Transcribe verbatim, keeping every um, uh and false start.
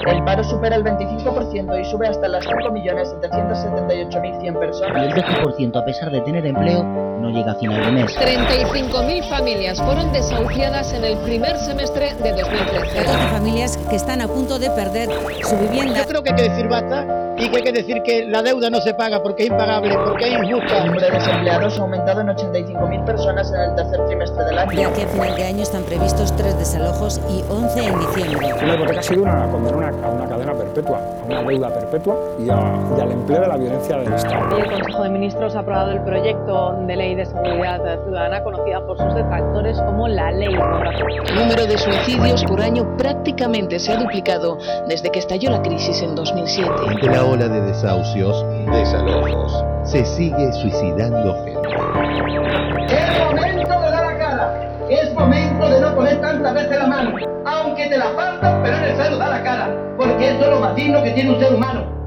El paro supera el veinticinco por ciento y sube hasta las cinco millones setecientos setenta y ocho mil cien personas. Y el doce por ciento, a pesar de tener empleo, no llega a final de mes. treinta y cinco mil familias fueron desahuciadas en el primer semestre de dos mil trece. catorce familias que están a punto de perder su vivienda. Yo creo que hay que decir basta y que hay que decir que la deuda no se paga porque es impagable, porque es injusta. El número de desempleados ha aumentado en ochenta y cinco mil personas en el tercer trimestre del año. De aquí a final de año están previstos tres desalojos y once en diciembre. La hipoteca ha sido una condena a una cadena perpetua, a una deuda perpetua y, a, y al empleo de la violencia del Estado. El Consejo de Ministros ha aprobado el proyecto de ley de seguridad ciudadana, conocida por sus detractores como la Ley Mordaza. El número de suicidios por año prácticamente se ha duplicado desde que estalló la crisis en dos mil siete. Ante la ola de desahucios, desalojos, se sigue suicidando gente. Es momento de dar la cara, es momento de no poner tantas veces la mano, aunque te la faltan, pero es necesario dar la cara, porque eso es lo más digno que tiene un ser humano.